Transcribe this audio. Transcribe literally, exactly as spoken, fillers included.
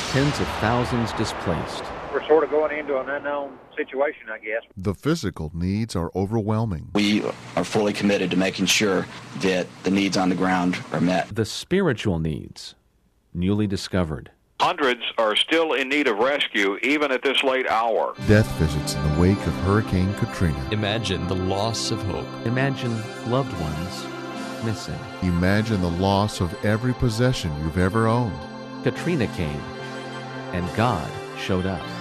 tens of thousands displaced. We're sort of going into an unknown situation, I guess. The physical needs are overwhelming. We are fully committed to making sure that the needs on the ground are met. The spiritual needs, newly discovered. Hundreds are still in need of rescue, even at this late hour. Death visits in the wake of Hurricane Katrina. Imagine the loss of hope. Imagine loved ones missing. Imagine the loss of every possession you've ever owned. Katrina came, and God showed up.